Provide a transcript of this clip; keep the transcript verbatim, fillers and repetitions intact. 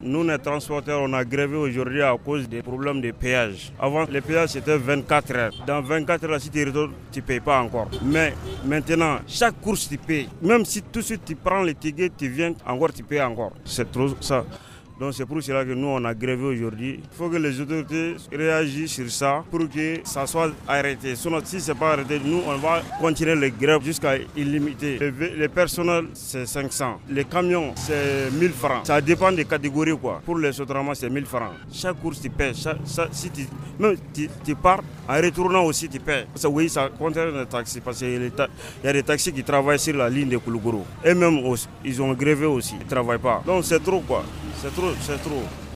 Nous, les transporteurs, on a grévé aujourd'hui à cause des problèmes de péage. Avant, les péages, c'était vingt-quatre heures. Dans vingt-quatre heures, si tu retournes, tu ne payes pas encore. Mais maintenant, chaque course, tu payes. Même si tout de suite, tu prends les tickets, tu viens, encore, tu payes encore. C'est trop ça. Donc c'est pour cela que nous on a grévé aujourd'hui. Il faut que les autorités réagissent sur ça pour que ça soit arrêté. Sinon si ce n'est pas arrêté, nous on va continuer les grèves jusqu'à illimité. Les, les personnels c'est cinq cents, les camions c'est mille francs. Ça dépend des catégories quoi. Pour les Sotramas c'est mille francs. Chaque course tu paies. Chaque, chaque, si tu, même tu, tu pars, en retournant aussi tu paies. Parce que oui ça concerne les taxis parce qu'il y a des taxis qui travaillent sur la ligne de Koulougourou. Et même aussi, ils ont grévé aussi, ils ne travaillent pas. Donc c'est trop quoi. C'est trop, c'est trop.